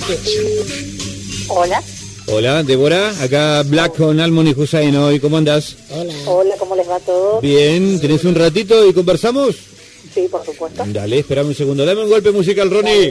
Hola. Hola, Débora, acá Black con Almond y Hussein hoy, ¿cómo andás? Hola, ¿cómo les va todo? Bien, ¿tenés un ratito y conversamos? Sí, por supuesto. Dale, esperame un segundo, dame un golpe musical, Ronnie.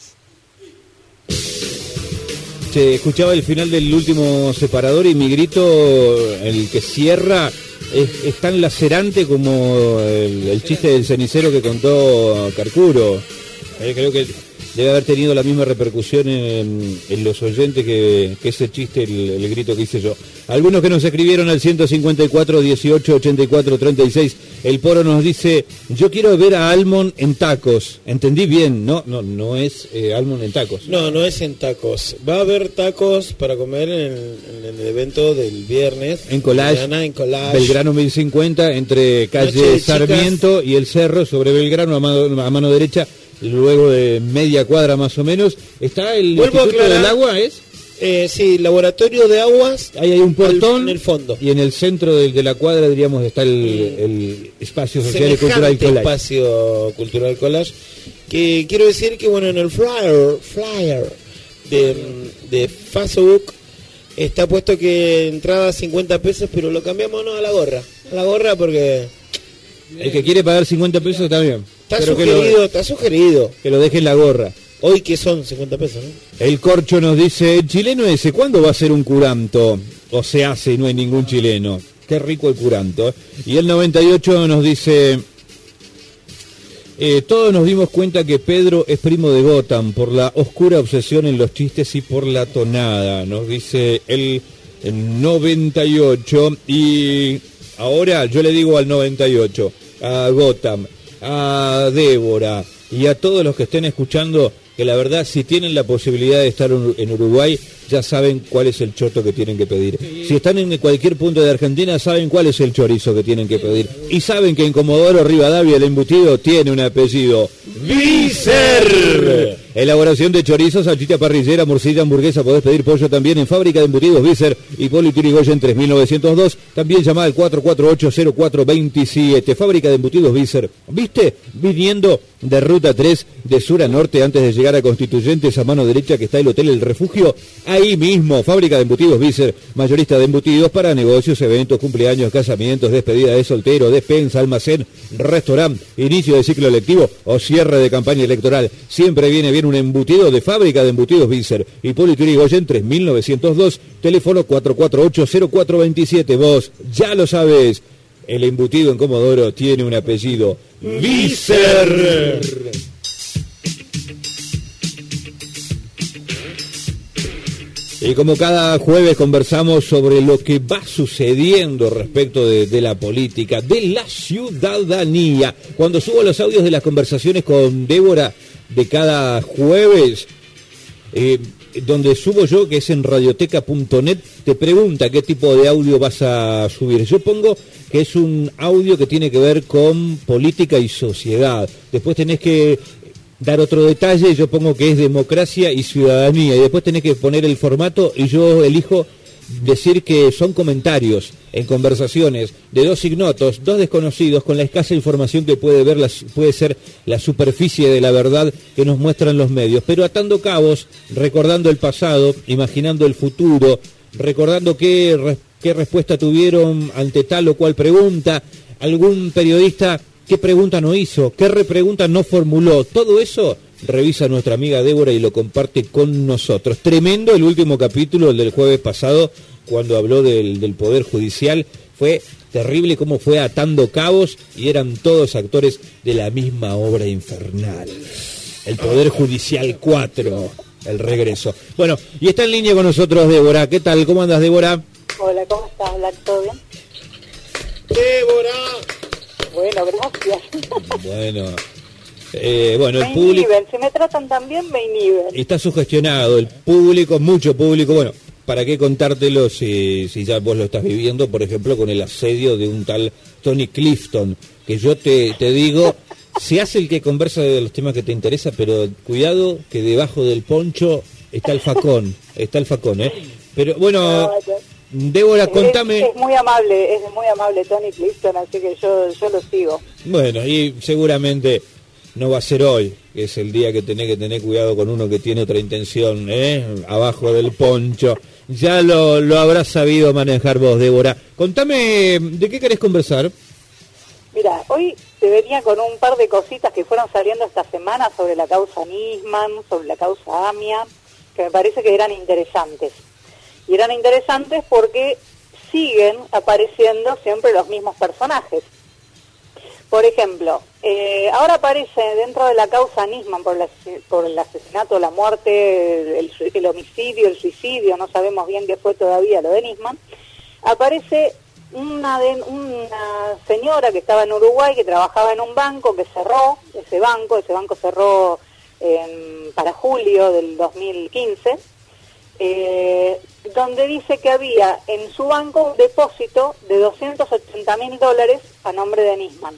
Se escuchaba el final del último separador y mi grito, el que cierra, es tan lacerante como el chiste del cenicero que contó Carcuro. Creo que debe haber tenido la misma repercusión en los oyentes que ese chiste, el grito que hice yo. Algunos que nos escribieron al 154 18 84 36. El Poro nos dice, yo quiero ver a Almond en tacos. Entendí bien, no es Almond en tacos. No es en tacos. Va a haber tacos para comer en el evento del viernes. En Collage, Belgrano 1050, entre calle Sarmiento y el Cerro, sobre Belgrano a mano derecha. Luego de media cuadra más o menos, está el Instituto del Agua, ¿es? Sí, laboratorio de aguas. Ahí hay un portón en el fondo. Y en el centro de la cuadra, diríamos, está el espacio social y cultural Collage. Espacio cultural Collage. Que quiero decir que, bueno, en el flyer de Facebook está puesto que entrada 50 pesos, pero lo cambiamos a la gorra. A la gorra porque... El que quiere pagar 50 pesos está bien. Está sugerido. Que lo deje en la gorra. Hoy que son 50 pesos, ¿no? El Corcho nos dice, el chileno ese, ¿cuándo va a ser un curanto? O se hace y no hay ningún chileno. Qué rico el curanto. Y el 98 nos dice, todos nos dimos cuenta que Pedro es primo de Gotham por la oscura obsesión en los chistes y por la tonada. Nos dice el 98. Y ahora yo le digo al 98, a Gotham, a Débora y a todos los que estén escuchando, que la verdad, si tienen la posibilidad de estar en Uruguay, ya saben cuál es el choto que tienen que pedir. Si están en cualquier punto de Argentina, saben cuál es el chorizo que tienen que pedir. Y saben que en Comodoro Rivadavia el embutido tiene un apellido: Vícer. Elaboración de chorizos, salchicha parrillera, morcilla, hamburguesa. Podés pedir pollo también en Fábrica de Embutidos Vícer, Hipólito Yrigoyen 3902. También llamá al 448-0427. Fábrica de Embutidos Vícer. ¿Viste? Viniendo de Ruta 3, de sur a norte, antes de llegar a Constituyentes, a mano derecha que está el Hotel El Refugio. Ahí mismo, Fábrica de Embutidos Vícer, mayorista de embutidos para negocios, eventos, cumpleaños, casamientos, despedida de soltero, despensa, almacén, restaurante, inicio de ciclo lectivo o cierre de campaña electoral. Siempre viene bien un embutido de Fábrica de Embutidos Vícer. Hipólito Yrigoyen 3902, teléfono 448-0427. Vos ya lo sabés, el embutido en Comodoro tiene un apellido: Vícer. Y como cada jueves conversamos sobre lo que va sucediendo respecto de la política, de la ciudadanía. Cuando subo los audios de las conversaciones con Débora de cada jueves, donde subo yo, que es en radioteca.net, te pregunta qué tipo de audio vas a subir. Yo pongo que es un audio que tiene que ver con política y sociedad. Después tenés que dar otro detalle, yo pongo que es democracia y ciudadanía, y después tenés que poner el formato y yo elijo decir que son comentarios en conversaciones de dos ignotos, dos desconocidos, con la escasa información que puede ser la superficie de la verdad que nos muestran los medios, pero atando cabos, recordando el pasado, imaginando el futuro, recordando qué respuesta tuvieron ante tal o cual pregunta, algún periodista qué pregunta no hizo, qué repregunta no formuló. Todo eso revisa nuestra amiga Débora y lo comparte con nosotros. Tremendo el último capítulo, el del jueves pasado, cuando habló del Poder Judicial. Fue terrible cómo fue atando cabos y eran todos actores de la misma obra infernal. El Poder Judicial 4, el regreso. Bueno, y está en línea con nosotros Débora. ¿Qué tal? ¿Cómo andas, Débora? Hola, ¿cómo estás, Black? ¿Todo bien? ¡Débora! Bueno, gracias. Bueno, el público... Si me tratan tan bien, me inhiben. Está sugestionado, el público, mucho público. Bueno, ¿para qué contártelo si ya vos lo estás viviendo, por ejemplo, con el asedio de un tal Tony Clifton? Que yo te digo, se hace el que conversa de los temas que te interesa, pero cuidado que debajo del poncho está el facón, ¿eh? Pero bueno... Débora, contame... Es muy amable Tony Clifton, así que yo lo sigo. Bueno, y seguramente no va a ser hoy, que es el día que tener cuidado con uno que tiene otra intención, abajo del poncho. Ya lo habrás sabido manejar vos, Débora. Contame, ¿de qué querés conversar? Mira, hoy te venía con un par de cositas que fueron saliendo esta semana sobre la causa Nisman, sobre la causa AMIA, que me parece que eran interesantes. Y eran interesantes porque siguen apareciendo siempre los mismos personajes. Por ejemplo, ahora aparece dentro de la causa Nisman por el asesinato, la muerte, el homicidio, el suicidio, no sabemos bien qué fue todavía lo de Nisman, aparece una señora que estaba en Uruguay, que trabajaba en un banco, que cerró, ese banco cerró para julio del 2015, donde dice que había en su banco un depósito de $280.000 a nombre de Nisman.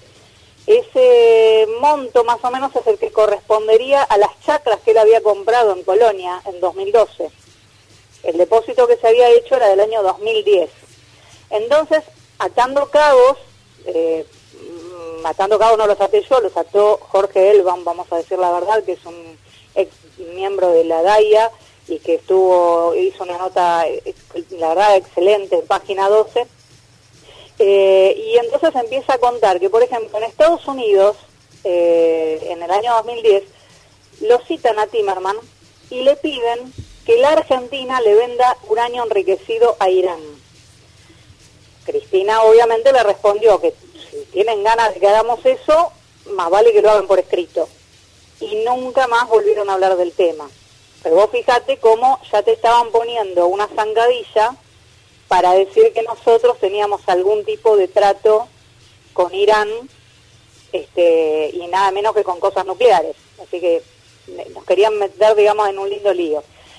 Ese monto más o menos es el que correspondería a las chacras que él había comprado en Colonia en 2012. El depósito que se había hecho era del año 2010. Entonces, atando cabos no los até yo, los ató Jorge Elban, vamos a decir la verdad, que es un ex miembro de la DAIA y que hizo una nota, la verdad, excelente en Página 12. Y entonces empieza a contar que, por ejemplo, en Estados Unidos, en el año 2010, lo citan a Timerman y le piden que la Argentina le venda uranio enriquecido a Irán. Cristina obviamente le respondió que si tienen ganas de que hagamos eso, más vale que lo hagan por escrito. Y nunca más volvieron a hablar del tema. Pero vos fíjate cómo ya te estaban poniendo una zancadilla para decir que nosotros teníamos algún tipo de trato con Irán, y nada menos que con cosas nucleares. Así que nos querían meter, digamos, en un lindo lío.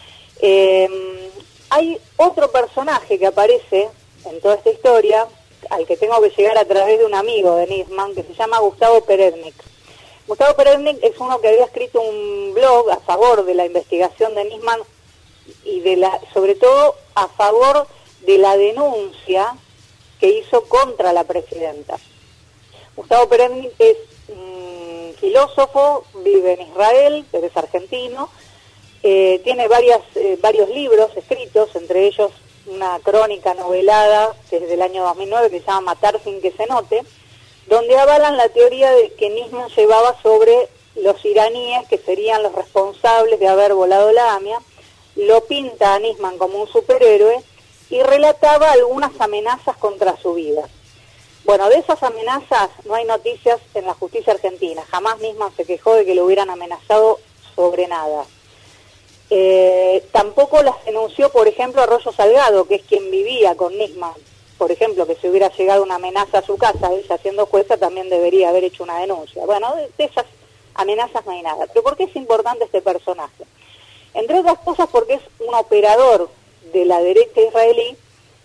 Hay otro personaje que aparece en toda esta historia, al que tengo que llegar a través de un amigo de Nisman, que se llama Gustavo Perednik. Gustavo Perednik es uno que había escrito un blog a favor de la investigación de Nisman y sobre todo a favor de la denuncia que hizo contra la presidenta. Gustavo Perednik es un filósofo, vive en Israel, pero es argentino, tiene varios libros escritos, entre ellos una crónica novelada que es del año 2009 que se llama Matar sin que se note, donde avalan la teoría de que Nisman llevaba sobre los iraníes que serían los responsables de haber volado la AMIA, lo pinta a Nisman como un superhéroe y relataba algunas amenazas contra su vida. Bueno, de esas amenazas no hay noticias en la justicia argentina, jamás Nisman se quejó de que lo hubieran amenazado sobre nada. Tampoco las denunció, por ejemplo, Arroyo Salgado, que es quien vivía con Nisman. Por ejemplo, que si hubiera llegado una amenaza a su casa, ella siendo jueza también debería haber hecho una denuncia. Bueno, de esas amenazas no hay nada. ¿Pero por qué es importante este personaje? Entre otras cosas porque es un operador de la derecha israelí,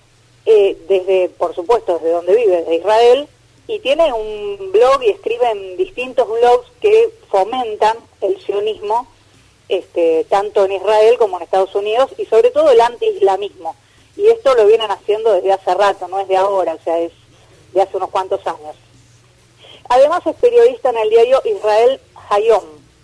por supuesto, desde donde vive, desde Israel, y tiene un blog y escribe en distintos blogs que fomentan el sionismo, tanto en Israel como en Estados Unidos, y sobre todo el anti-islamismo. Y esto lo vienen haciendo desde hace rato, no es de ahora, o sea, es de hace unos cuantos años. Además es periodista en el diario Israel Hayom.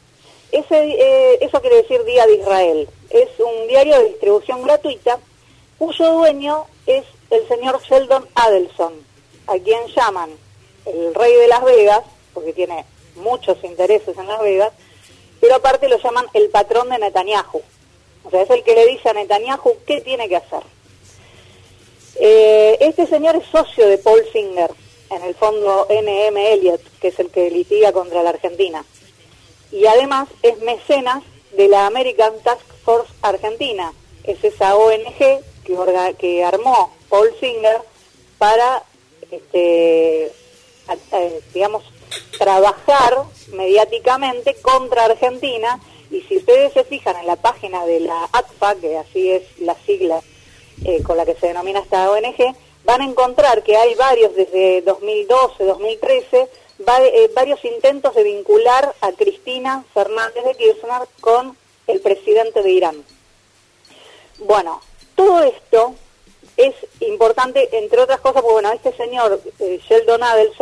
Eso quiere decir Día de Israel. Es un diario de distribución gratuita, cuyo dueño es el señor Sheldon Adelson, a quien llaman el rey de Las Vegas, porque tiene muchos intereses en Las Vegas, pero aparte lo llaman el patrón de Netanyahu. O sea, es el que le dice a Netanyahu qué tiene que hacer. Este señor es socio de Paul Singer en el fondo NM Elliott, que es el que litiga contra la Argentina. Y además es mecenas de la American Task Force Argentina. Es esa ONG que armó Paul Singer para, digamos, trabajar mediáticamente contra Argentina. Y si ustedes se fijan en la página de la ACFA, que así es la sigla con la que se denomina esta ONG, van a encontrar que hay varios, desde 2012, 2013, varios intentos de vincular a Cristina Fernández de Kirchner con el presidente de Irán. Bueno, todo esto es importante, entre otras cosas, porque bueno, este señor Sheldon Adelson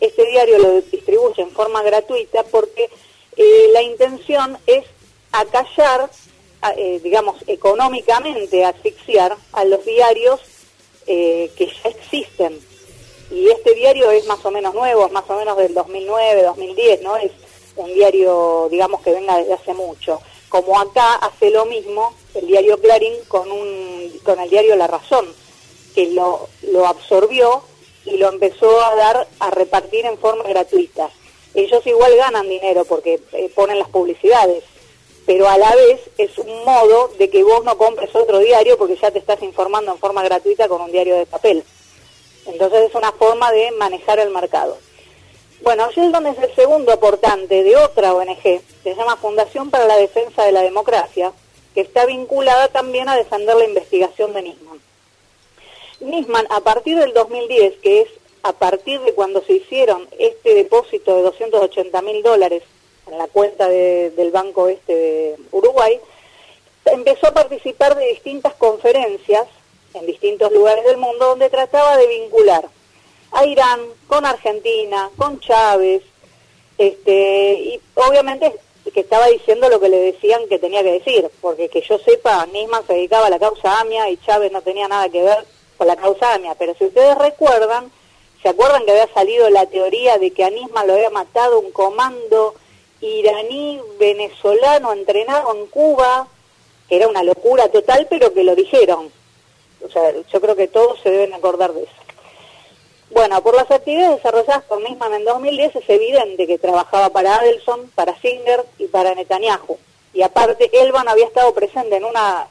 este diario lo distribuye en forma gratuita porque la intención es acallar, digamos, económicamente asfixiar a los diarios que ya existen. Y este diario es más o menos nuevo, es más o menos del 2009, 2010, no es un diario, digamos, que venga desde hace mucho. Como acá hace lo mismo el diario Clarín con el diario La Razón, que lo absorbió y lo empezó a repartir en forma gratuita. Ellos igual ganan dinero porque ponen las publicidades, pero a la vez es un modo de que vos no compres otro diario porque ya te estás informando en forma gratuita con un diario de papel. Entonces es una forma de manejar el mercado. Bueno, Sheldon es el segundo aportante de otra ONG, que se llama Fundación para la Defensa de la Democracia, que está vinculada también a defender la investigación de Nisman. Nisman, a partir del 2010, que es a partir de cuando se hicieron este depósito de $280.000 en la cuenta del Banco de Uruguay, empezó a participar de distintas conferencias en distintos lugares del mundo donde trataba de vincular a Irán con Argentina, con Chávez, y obviamente que estaba diciendo lo que le decían que tenía que decir, porque que yo sepa, Nisman se dedicaba a la causa AMIA y Chávez no tenía nada que ver con la causa AMIA, pero si ustedes recuerdan, ¿se acuerdan que había salido la teoría de que a Nisman lo había matado un comando iraní venezolano entrenado en Cuba, que era una locura total, pero que lo dijeron? O sea, yo creo que todos se deben acordar de eso. Bueno, por las actividades desarrolladas por Nisman en 2010 es evidente que trabajaba para Adelson, para Singer y para Netanyahu. Y aparte, Elban había estado presente en una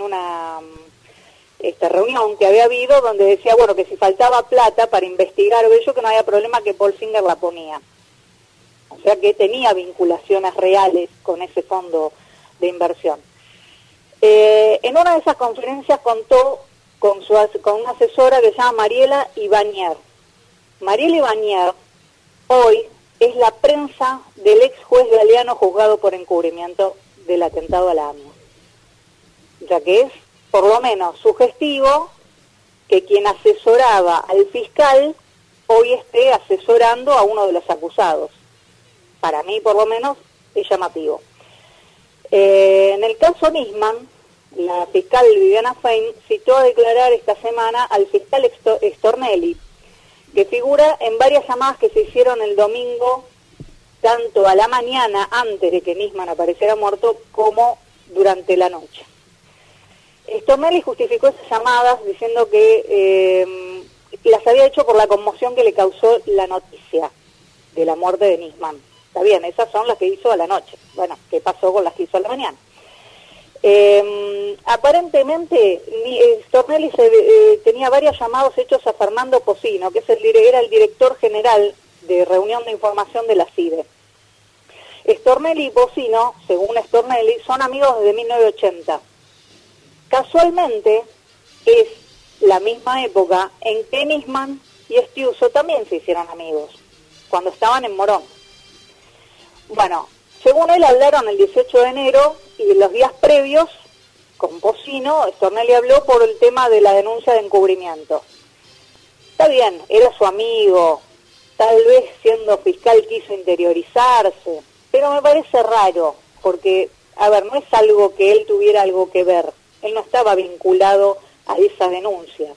reunión que había habido donde decía, bueno, que si faltaba plata para investigar o ello, que no había problema, que Paul Singer la ponía. O sea que tenía vinculaciones reales con ese fondo de inversión. En una de esas conferencias contó con una asesora que se llama Mariela Ibáñez. Mariela Ibáñez hoy es la prensa del ex juez Galeano juzgado por encubrimiento del atentado a la AMIA. Ya que es, por lo menos, sugestivo que quien asesoraba al fiscal hoy esté asesorando a uno de los acusados. Para mí, por lo menos, es llamativo. En el caso Nisman, la fiscal Viviana Fein citó a declarar esta semana al fiscal Stornelli, que figura en varias llamadas que se hicieron el domingo, tanto a la mañana antes de que Nisman apareciera muerto, como durante la noche. Stornelli justificó esas llamadas diciendo que las había hecho por la conmoción que le causó la noticia de la muerte de Nisman. Está bien, esas son las que hizo a la noche. Bueno, ¿qué pasó con las que hizo a la mañana? Aparentemente, Stornelli tenía varios llamados hechos a Fernando Pocino, que era el director general de reunión de información de la CIDE. Stornelli y Pocino, según Stornelli, son amigos desde 1980. Casualmente, es la misma época en que Nisman y Estiuso también se hicieron amigos, cuando estaban en Morón. Bueno, según él hablaron el 18 de enero y en los días previos, con Pocino, Stornelli habló por el tema de la denuncia de encubrimiento. Está bien, era su amigo, tal vez siendo fiscal quiso interiorizarse, pero me parece raro, porque, a ver, no es algo que él tuviera algo que ver, él no estaba vinculado a esa denuncia.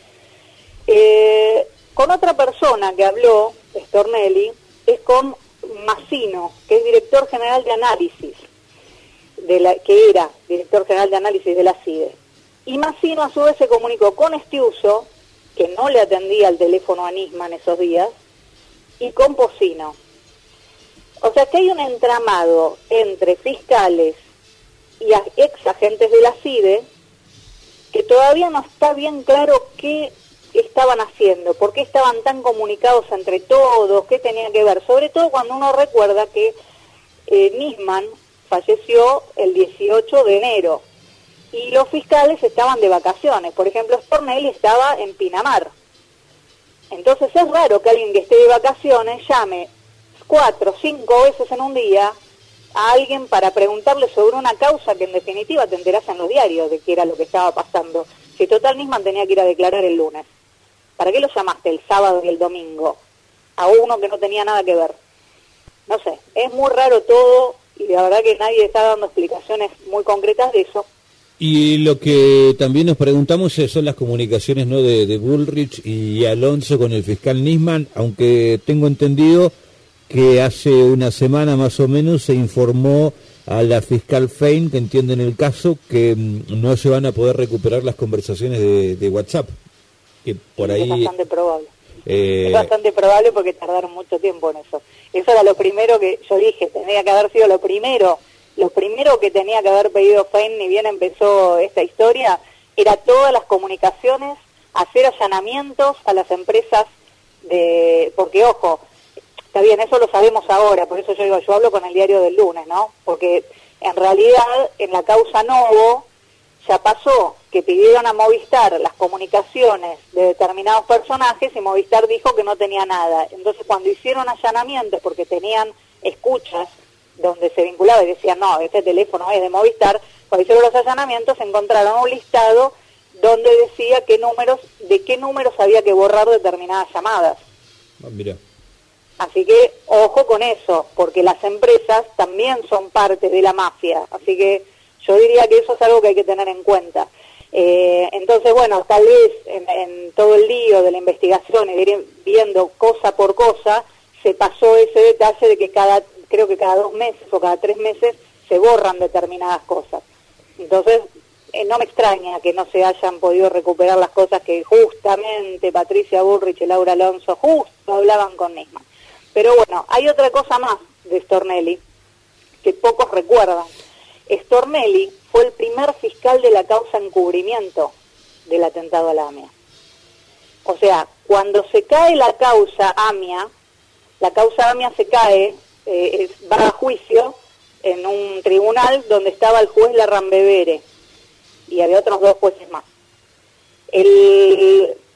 Con otra persona que habló, Stornelli, es con Massino, que es director general de análisis, que era director general de análisis de la CIDE. Y Massino a su vez se comunicó con Estiuso, que no le atendía el teléfono a Nisman esos días, y con Pocino. O sea que hay un entramado entre fiscales y ex agentes de la CIDE que todavía no está bien claro qué estaban haciendo, por qué estaban tan comunicados entre todos, qué tenían que ver, sobre todo cuando uno recuerda que Nisman falleció el 18 de enero y los fiscales estaban de vacaciones. Por ejemplo, Stornelli estaba en Pinamar. Entonces es raro que alguien que esté de vacaciones llame 4 o 5 veces en un día a alguien para preguntarle sobre una causa que en definitiva te enterás en los diarios de qué era lo que estaba pasando. Si total Nisman tenía que ir a declarar el lunes, ¿para qué lo llamaste el sábado y el domingo? a uno que no tenía nada que ver. No sé, es muy raro todo y la verdad que nadie está dando explicaciones muy concretas de eso. Y lo que también nos preguntamos son las comunicaciones, ¿no?, de Bullrich y Alonso con el fiscal Nisman, aunque tengo entendido que hace una semana más o menos se informó a la fiscal Fein, que entiende en el caso, que no se van a poder recuperar las conversaciones de WhatsApp, que por ahí... Es bastante probable. Es bastante probable porque tardaron mucho tiempo en eso. Eso era lo primero que yo dije, tenía que haber sido lo primero que tenía que haber pedido Fein, ni bien empezó esta historia, era todas las comunicaciones, hacer allanamientos a las empresas porque ojo, está bien, eso lo sabemos ahora, por eso yo digo, yo hablo con el diario del lunes, ¿no? Porque en realidad en la causa Novo ya pasó que pidieron a Movistar las comunicaciones de determinados personajes y Movistar dijo que no tenía nada. Entonces cuando hicieron allanamientos, porque tenían escuchas donde se vinculaba y decían, no, este teléfono es de Movistar, cuando hicieron los allanamientos encontraron un listado donde decía de qué números había que borrar determinadas llamadas. Mira. Así que ojo con eso, porque las empresas también son parte de la mafia, así que yo diría que eso es algo que hay que tener en cuenta. Entonces, bueno, tal vez en todo el lío de la investigación y de ir viendo cosa por cosa, se pasó ese detalle de que creo que cada 2 meses o cada 3 meses se borran determinadas cosas. Entonces, no me extraña que no se hayan podido recuperar las cosas que justamente Patricia Bullrich y Laura Alonso justo hablaban con Nisman. Pero bueno, hay otra cosa más de Stornelli que pocos recuerdan. Stornelli fue el primer fiscal de la causa encubrimiento del atentado a la AMIA. O sea, cuando se cae la causa AMIA se cae, va a juicio en un tribunal donde estaba el juez Larrambevere y había otros 2 jueces más. El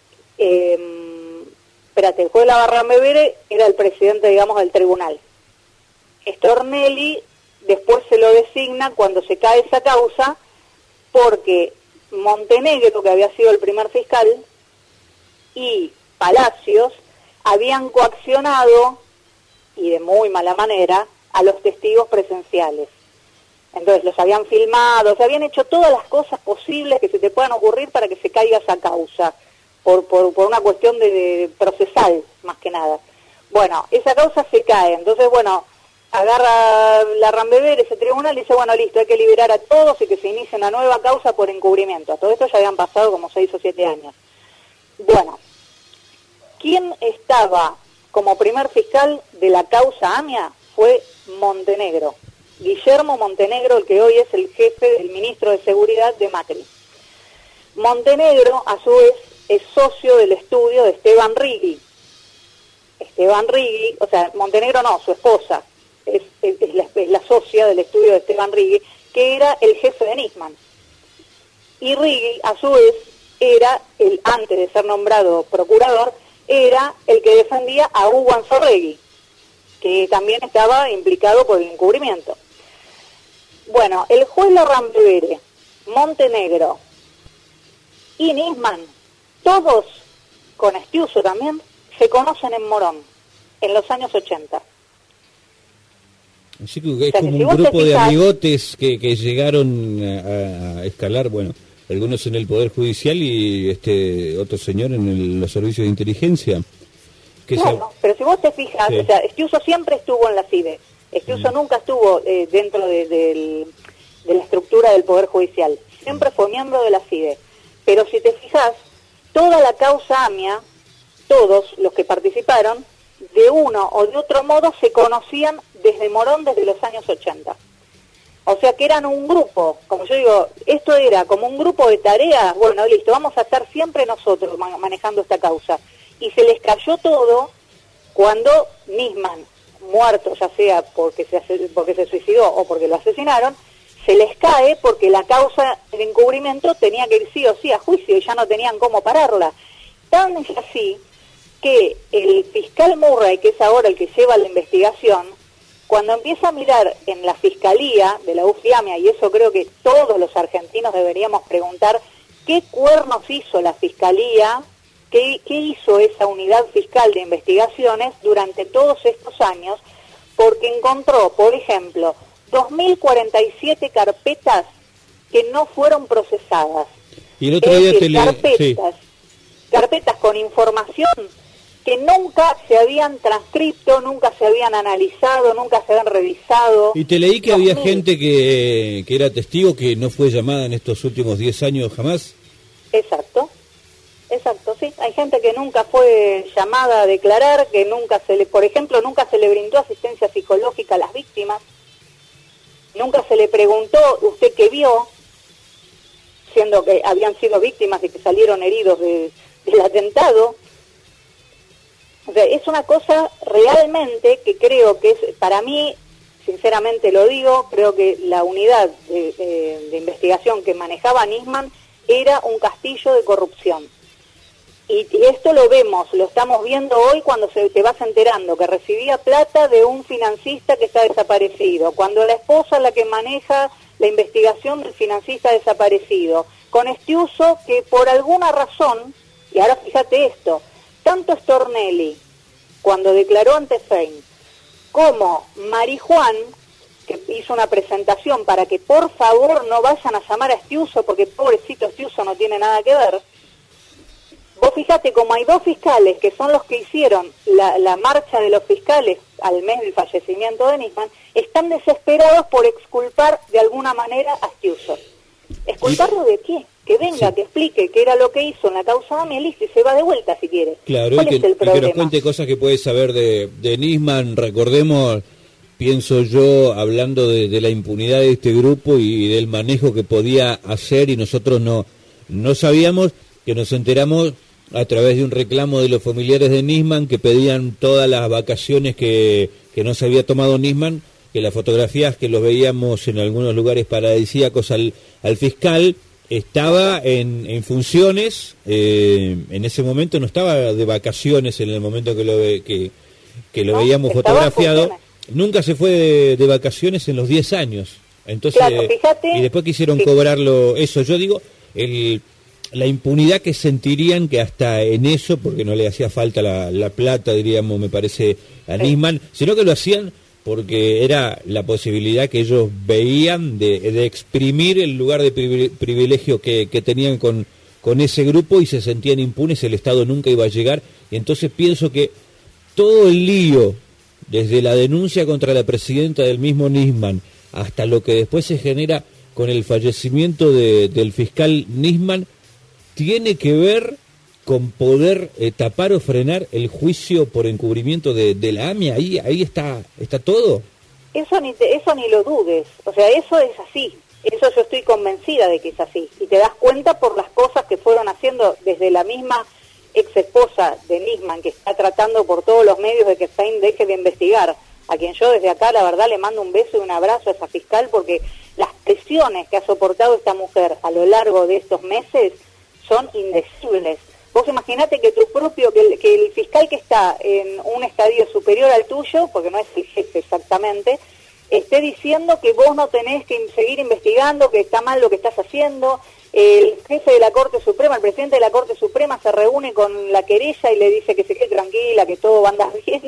juez Larrambevere era el presidente, digamos, del tribunal. Stornelli después se lo designa cuando se cae esa causa porque Montenegro, que había sido el primer fiscal, y Palacios habían coaccionado, y de muy mala manera, a los testigos presenciales. Entonces los habían filmado, se habían hecho todas las cosas posibles que se te puedan ocurrir para que se caiga esa causa, por una cuestión de procesal, más que nada. Bueno, esa causa se cae, entonces, bueno, agarra Larrambevere ese tribunal y dice, bueno, listo, hay que liberar a todos y que se inicie una nueva causa por encubrimiento. A todo esto ya habían pasado como 6 o 7 años. Bueno, ¿quién estaba como primer fiscal de la causa AMIA? Fue Montenegro, Guillermo Montenegro, el que hoy es el jefe del ministro de Seguridad de Macri. Montenegro, a su vez, es socio del estudio de Esteban Righi. Esteban Righi, o sea, Montenegro no, su esposa, es la socia del estudio de Esteban Righi, que era el jefe de Nisman. Y Righi, a su vez, era, antes de ser nombrado procurador, era el que defendía a Hugo Anzorregui, que también estaba implicado por el encubrimiento. Bueno, el juez Larrambevere, Montenegro y Nisman, todos, con Estiuso también, se conocen en Morón, en los años 80. Así que es como un grupo de amigotes que llegaron a escalar, bueno, algunos en el Poder Judicial y otro señor en los servicios de inteligencia. Claro, pero si vos te fijas, sí. O sea, Estiuso siempre estuvo en la CIDE. Estiuso nunca estuvo dentro de la estructura del Poder Judicial. Siempre fue miembro de la CIDE. Pero si te fijas, toda la causa AMIA, todos los que participaron, de uno o de otro modo se conocían desde Morón desde los años 80. O sea que eran un grupo, como yo digo, esto era como un grupo de tareas, bueno, listo, vamos a estar siempre nosotros manejando esta causa. Y se les cayó todo cuando Nisman, muerto ya sea porque se suicidó o porque lo asesinaron, se les cae porque la causa de encubrimiento tenía que ir sí o sí a juicio y ya no tenían cómo pararla. Tan es así que el fiscal Murray, que es ahora el que lleva la investigación, cuando empieza a mirar en la fiscalía de la UFIAMIA, y eso creo que todos los argentinos deberíamos preguntar, ¿qué cuernos hizo la fiscalía? qué hizo esa unidad fiscal de investigaciones durante todos estos años, porque encontró, por ejemplo, 2.047 carpetas que no fueron procesadas. Y el otro día carpetas con información que nunca se habían transcrito, nunca se habían analizado, nunca se habían revisado. Y te leí que había gente que era testigo que no fue llamada en estos últimos 10 años jamás. Exacto, sí. Hay gente que nunca fue llamada a declarar, que por ejemplo, nunca se le brindó asistencia psicológica a las víctimas, nunca se le preguntó, ¿usted qué vio? Siendo que habían sido víctimas de que salieron heridos del atentado. O sea, es una cosa realmente que creo que es, para mí, sinceramente lo digo, creo que la unidad de investigación que manejaba Nisman era un castillo de corrupción. Y esto lo vemos, lo estamos viendo hoy cuando te vas enterando que recibía plata de un financista que está desaparecido, cuando la esposa es la que maneja la investigación del financista desaparecido, con Estiuso que por alguna razón, y ahora fíjate esto, tanto Stornelli, cuando declaró ante Fein, como Marijuán, que hizo una presentación para que por favor no vayan a llamar a Estiuso, porque pobrecito Estiuso no tiene nada que ver. Vos fíjate, como hay dos fiscales que son los que hicieron la marcha de los fiscales al mes del fallecimiento de Nisman, están desesperados por exculpar de alguna manera a Estiuso. ¿Exculparlo de qué? Que venga, que explique qué era lo que hizo en la causa Amelis y se va de vuelta si quiere. Claro, ¿Cuál es el problema? Y que nos cuente cosas que puede saber de Nisman. Recordemos, pienso yo, hablando de la impunidad de este grupo y del manejo que podía hacer, y nosotros no sabíamos, que nos enteramos a través de un reclamo de los familiares de Nisman que pedían todas las vacaciones que no se había tomado Nisman, que las fotografías que los veíamos en algunos lugares paradisíacos al fiscal estaba en funciones, en ese momento no estaba de vacaciones en el momento que lo veíamos fotografiado, nunca se fue de vacaciones en los 10 años, entonces claro, fíjate, y después quisieron cobrarlo eso, yo digo, la impunidad que sentirían que hasta en eso, porque no le hacía falta la plata, diríamos, me parece, a Nisman, sino que lo hacían porque era la posibilidad que ellos veían de exprimir el lugar de privilegio que tenían con ese grupo y se sentían impunes, el Estado nunca iba a llegar, y entonces pienso que todo el lío, desde la denuncia contra la presidenta del mismo Nisman, hasta lo que después se genera con el fallecimiento del fiscal Nisman, tiene que ver con poder tapar o frenar el juicio por encubrimiento de la AMIA. Ahí está todo. Eso ni lo dudes, o sea, eso es así, eso yo estoy convencida de que es así, y te das cuenta por las cosas que fueron haciendo desde la misma ex esposa de Nisman, que está tratando por todos los medios de que Fein deje de investigar, a quien yo desde acá la verdad le mando un beso y un abrazo a esa fiscal, porque las presiones que ha soportado esta mujer a lo largo de estos meses son indecibles. Vos imaginate que que el fiscal que está en un estadio superior al tuyo, porque no es el jefe exactamente, esté diciendo que vos no tenés que seguir investigando, que está mal lo que estás haciendo. El jefe de la Corte Suprema, el presidente de la Corte Suprema se reúne con la querella y le dice que se quede tranquila, que todo va a andar bien.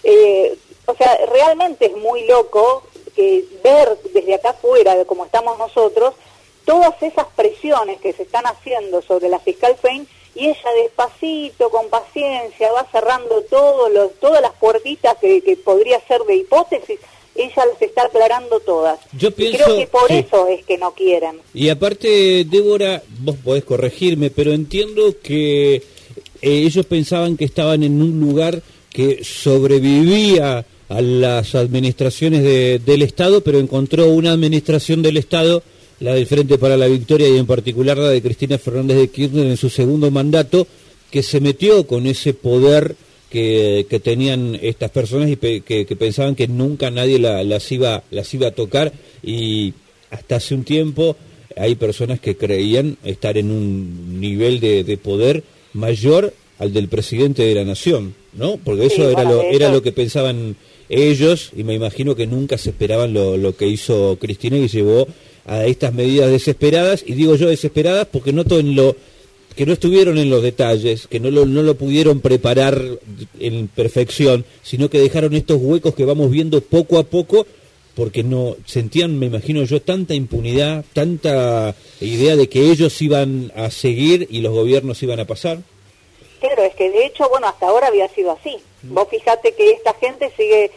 O sea, realmente es muy loco que ver desde acá afuera, como estamos nosotros, todas esas presiones que se están haciendo sobre la fiscal Fein, y ella despacito, con paciencia, va cerrando todas las puertitas que podría ser de hipótesis, ella las está aclarando todas. Yo pienso, y creo que por eso es que no quieren. Y aparte, Débora, vos podés corregirme, pero entiendo que ellos pensaban que estaban en un lugar que sobrevivía a las administraciones del Estado, pero encontró una administración del Estado, la del Frente para la Victoria, y en particular la de Cristina Fernández de Kirchner en su segundo mandato, que se metió con ese poder que tenían estas personas y que pensaban que nunca nadie las iba a tocar, y hasta hace un tiempo hay personas que creían estar en un nivel de poder mayor al del presidente de la nación, ¿no? Porque eso era lo que pensaban ellos, y me imagino que nunca se esperaban lo que hizo Cristina, y llevó a estas medidas desesperadas, y digo yo desesperadas porque noto en lo que no estuvieron en los detalles, que no lo pudieron preparar en perfección, sino que dejaron estos huecos que vamos viendo poco a poco, porque no sentían, me imagino yo, tanta impunidad, tanta idea de que ellos iban a seguir y los gobiernos iban a pasar. Claro, es que de hecho, bueno, hasta ahora había sido así. Vos fijate que esta gente sigue...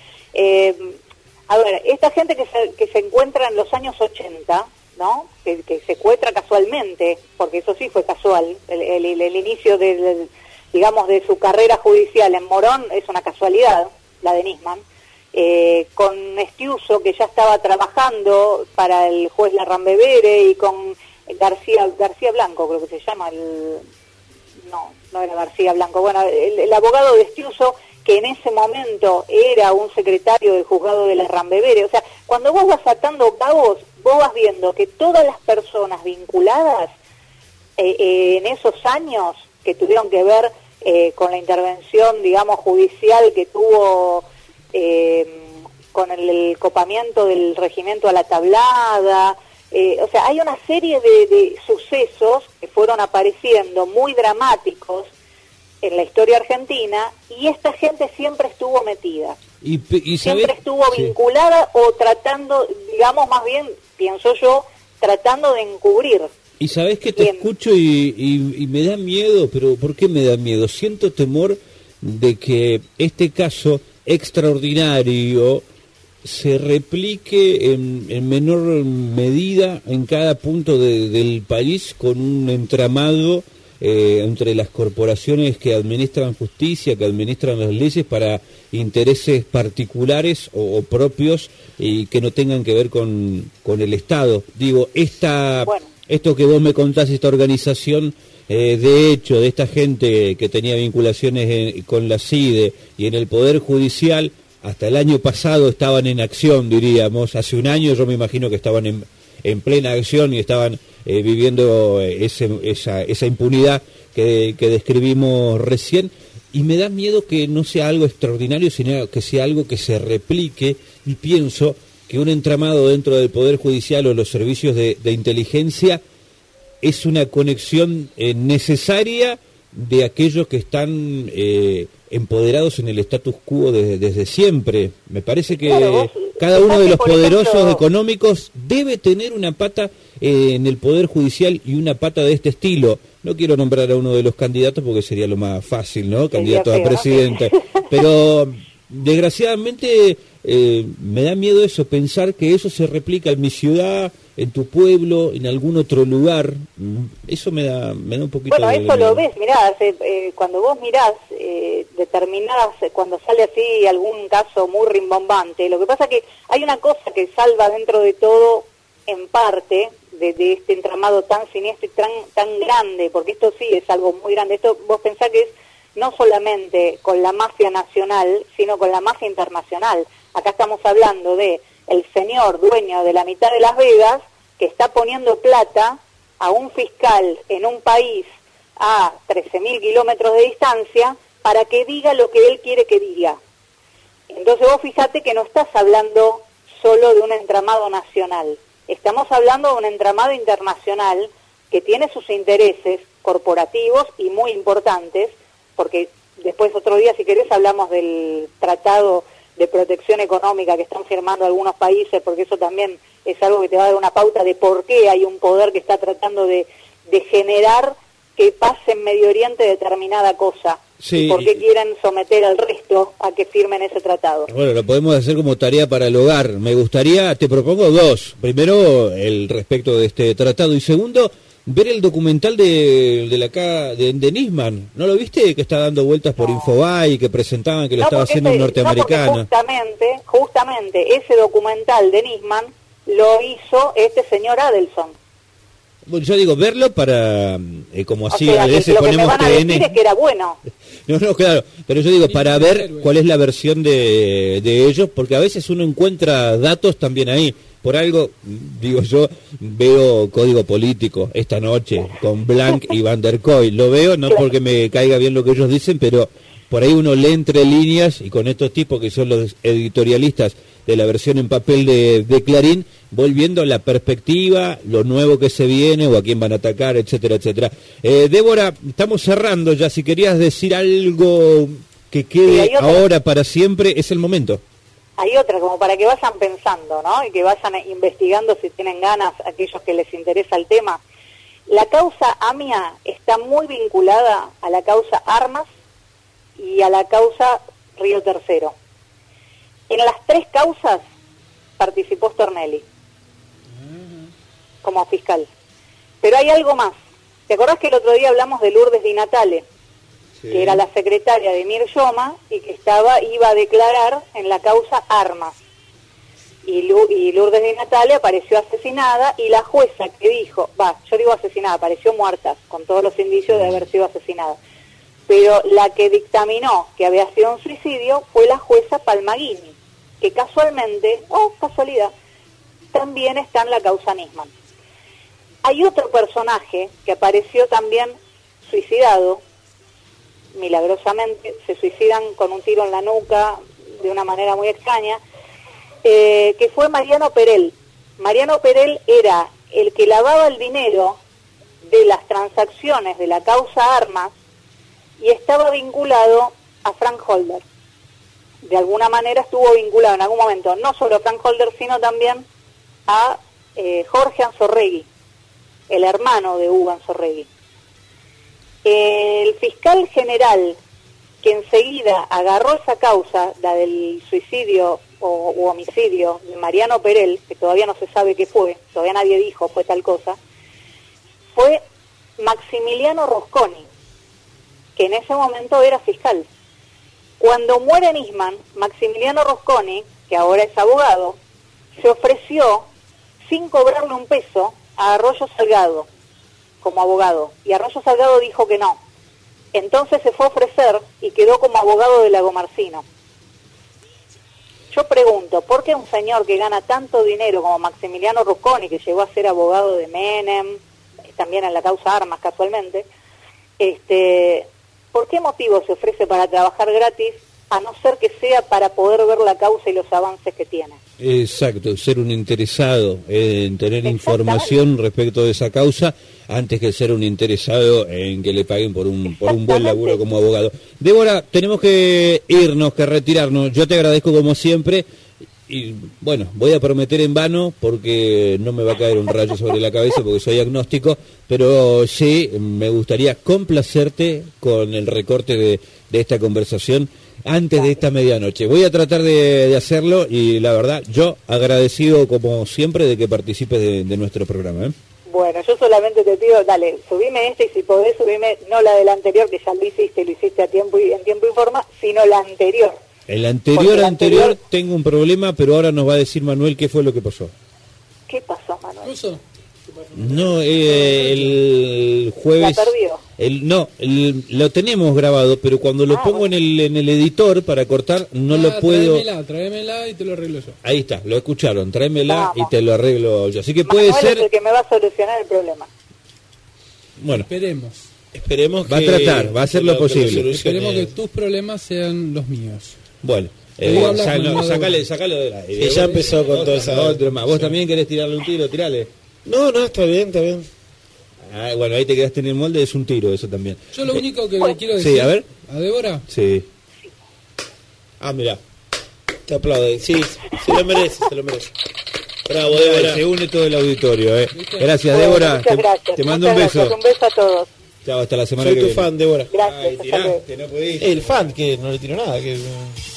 esta gente que se encuentra en los años 80, ¿no? Que secuestra casualmente, porque eso sí fue casual, el inicio digamos, de su carrera judicial en Morón es una casualidad, la de Nisman, con Estiuso, que ya estaba trabajando para el juez Larrambevere, y con García Blanco, creo que se llama, no era García Blanco, bueno, el abogado de Estiuso, que en ese momento era un secretario del juzgado de Larrambevere. O sea, cuando vos vas atando cabos, vos vas viendo que todas las personas vinculadas en esos años que tuvieron que ver con la intervención, digamos, judicial que tuvo con el copamiento del regimiento a la tablada, o sea, hay una serie de sucesos que fueron apareciendo muy dramáticos en la historia argentina, y esta gente siempre estuvo metida. Y siempre estuvo vinculada, o tratando, digamos, más bien, pienso yo, tratando de encubrir. Y sabés que te escucho y me da miedo, pero ¿por qué me da miedo? Siento temor de que este caso extraordinario se replique en menor medida en cada punto del país, con un entramado entre las corporaciones que administran justicia, que administran las leyes para intereses particulares o propios, y que no tengan que ver con el Estado. Digo, esto que vos me contás, esta organización, de hecho, de esta gente que tenía vinculaciones con la CIDE y en el Poder Judicial, hasta el año pasado estaban en acción, diríamos. Hace un año yo me imagino que estaban en plena acción y estaban viviendo esa impunidad que describimos recién, y me da miedo que no sea algo extraordinario, sino que sea algo que se replique, y pienso que un entramado dentro del Poder Judicial o los servicios de inteligencia es una conexión necesaria de aquellos que están empoderados en el status quo desde siempre. Me parece que cada uno de los poderosos económicos debe tener una pata en el Poder Judicial y una pata de este estilo. No quiero nombrar a uno de los candidatos porque sería lo más fácil, ¿no? Candidato a presidente. Pero desgraciadamente me da miedo eso, pensar que eso se replica en mi ciudad, en tu pueblo, en algún otro lugar. Eso me da un poquito de eso lo ves, mirá, cuando vos mirás determinadas, cuando sale así algún caso muy rimbombante, lo que pasa que hay una cosa que salva dentro de todo, en parte, de este entramado tan siniestro y tan grande, porque esto sí es algo muy grande. Esto vos pensás que es no solamente con la mafia nacional, sino con la mafia internacional. Acá estamos hablando de el señor dueño de la mitad de Las Vegas, que está poniendo plata a un fiscal en un país a 13.000 kilómetros de distancia para que diga lo que él quiere que diga. Entonces vos fíjate que no estás hablando solo de un entramado nacional, estamos hablando de un entramado internacional que tiene sus intereses corporativos y muy importantes, porque después otro día, si querés, hablamos del tratado de protección económica que están firmando algunos países, porque eso también es algo que te va a dar una pauta de por qué hay un poder que está tratando de generar que pase en Medio Oriente determinada cosa. Sí. ¿Por qué quieren someter al resto a que firmen ese tratado? Bueno, lo podemos hacer como tarea para el hogar. Me gustaría, te propongo dos. Primero, el respecto de este tratado, y segundo, ver el documental de Nisman. ¿No lo viste? Que está dando vueltas por Infobae, que presentaban que lo estaba haciendo un norteamericano. Justamente ese documental de Nisman lo hizo este señor Adelson. Bueno, yo digo, verlo para, como así, a veces ponemos TN. Es que era bueno. No, claro, pero yo digo, para ver cuál es la versión de ellos, porque a veces uno encuentra datos también ahí. Por algo, digo yo, veo Código Político esta noche con Blanc y Van der Koy. Lo veo, no porque me caiga bien lo que ellos dicen, pero por ahí uno lee entre líneas, y con estos tipos que son los editorialistas de la versión en papel de Clarín, volviendo a la perspectiva, lo nuevo que se viene o a quién van a atacar, etcétera, etcétera. Débora, estamos cerrando ya, si querías decir algo que quede ahora para siempre, es el momento. Hay otra, como para que vayan pensando, ¿no? Y que vayan investigando si tienen ganas, aquellos que les interesa el tema. La causa AMIA está muy vinculada a la causa Armas y a la causa Río Tercero. En las tres causas participó Stornelli como fiscal. Pero hay algo más. ¿Te acordás que el otro día hablamos de Lourdes Di Natale? Sí. Que era la secretaria de Mir Yoma y que iba a declarar en la causa Armas. Y Lourdes Di Natale apareció asesinada y la jueza que dijo, yo digo asesinada, apareció muerta, con todos los indicios de haber sido asesinada. Pero la que dictaminó que había sido un suicidio fue la jueza Palmaghini, que casualmente, casualidad, también está en la causa Nisman. Hay otro personaje que apareció también suicidado, milagrosamente, se suicidan con un tiro en la nuca de una manera muy extraña, que fue Mariano Perel. Mariano Perel era el que lavaba el dinero de las transacciones de la causa Armas y estaba vinculado a Frank Holder. De alguna manera estuvo vinculado en algún momento, no solo a Frank Holder, sino también a Jorge Anzorregui, el hermano de Hugo Anzorregui. El fiscal general que enseguida agarró esa causa, la del suicidio u homicidio de Mariano Perel, que todavía no se sabe qué fue, todavía nadie dijo fue tal cosa, fue Maximiliano Rosconi, que en ese momento era fiscal. Cuando muere Nisman, Maximiliano Rosconi, que ahora es abogado, se ofreció sin cobrarle un peso a Arroyo Salgado como abogado, y Arroyo Salgado dijo que no. Entonces se fue a ofrecer y quedó como abogado de Lagomarsino. Yo pregunto, ¿por qué un señor que gana tanto dinero como Maximiliano Rosconi, que llegó a ser abogado de Menem, también en la causa Armas casualmente, ¿por qué motivo se ofrece para trabajar gratis, a no ser que sea para poder ver la causa y los avances que tiene? Exacto, ser un interesado en tener información respecto de esa causa, antes que ser un interesado en que le paguen por un buen laburo como abogado. Débora, tenemos que irnos, que retirarnos. Yo te agradezco como siempre. Y bueno, voy a prometer en vano porque no me va a caer un rayo sobre la cabeza porque soy agnóstico, pero sí me gustaría complacerte con el recorte de esta conversación antes de esta medianoche. Voy a tratar de hacerlo y la verdad, yo agradecido como siempre de que participes de nuestro programa. Bueno, yo solamente te pido, dale, subime y si podés subime, no la del anterior, que ya lo hiciste a tiempo y forma, sino la anterior. El anterior tengo un problema, pero ahora nos va a decir Manuel qué fue lo que pasó. ¿Qué pasó, Manuel? No, el jueves... ¿La perdió? Lo tenemos grabado, pero cuando lo pongo en el editor para cortar, no lo puedo... Tráemela y te lo arreglo yo. Ahí está, lo escucharon, tráemela y te lo arreglo yo. Así que Manuel puede ser... es el que me va a solucionar el problema. Bueno. Esperemos va a tratar, va a hacer lo posible. Esperemos que tus problemas sean los míos. Bueno, sacalo de la... Ya empezó con todo eso. Otro más. ¿Vos también querés tirarle un tiro? Tirale. No, está bien. Bueno, ahí te quedaste en el molde, es un tiro eso también. Yo lo único que le quiero decir... Sí, a ver. ¿A Débora? Sí. Mirá. Te aplaude. Sí, se lo merece. Bravo, Débora. Se une todo el auditorio, Gracias, Débora. Muchas gracias. Te mando un beso. Un beso a todos. Chao, hasta la semana que viene. Soy tu fan, Débora. Gracias. Ay, tiraste, no pudiste. El fan, que no le tiro nada.